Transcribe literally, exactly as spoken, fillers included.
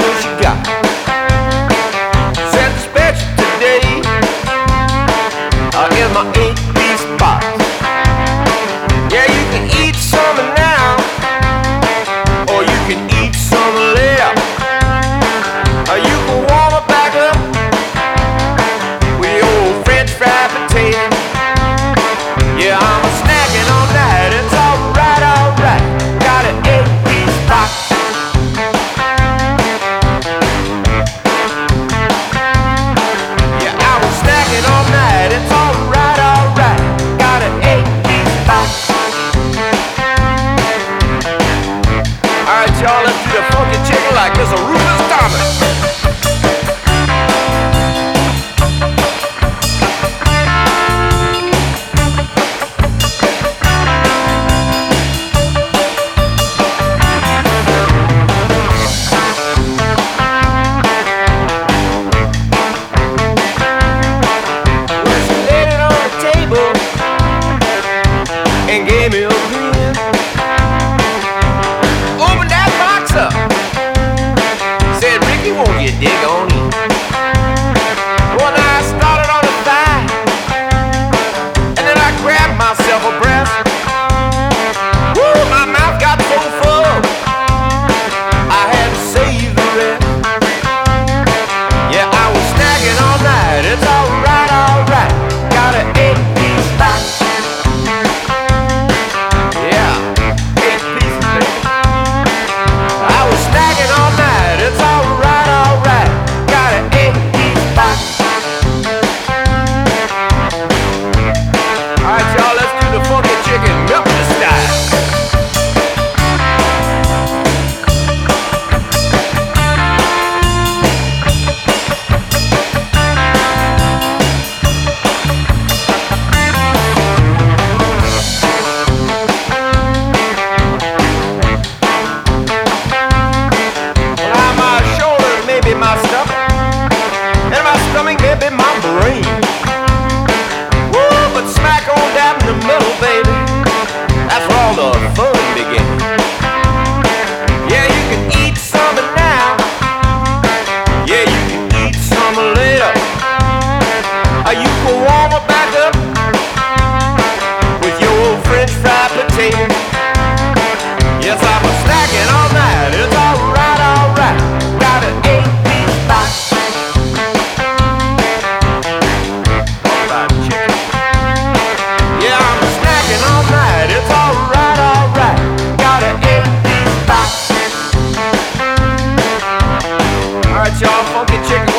what you got. Set the special today. Uh, here's my eight-piece box. Yeah, you can eat some now, or you can eat some later. Uh, you can warm it back up with your old French fried potato. Yeah, I'm snacking all night. It's alright, alright. Got an eight-piece box. Yeah, I was snacking all night. It's alright, alright. Got an eight-piece box. Alright, y'all, let's do the funky chicken like this a Rufus Thomas. And gave me a grin. Opened that box up. Said, Ricky, won't you dig on in? Well, now I started on the thigh, and then I grabbed myself a breast. Woo, my mouth got so full, I had to save the rest. Yeah, I was snacking all night. It's alright, alright. Got an eight-piece box. My stomach, and my stomach, baby, my brain. Woo, but smack on down in the middle, baby, that's where all the fun begins. Yeah, you can eat some now, yeah, you can eat some later. Uh, you can warm it back up with your old French fried potato. Yes, I'm a snacking all night. It's alright, alright. Got an eight. Yeah, I'm snacking all night. It's alright, alright. Got an eight-piece box. Alright, y'all, funky chicken.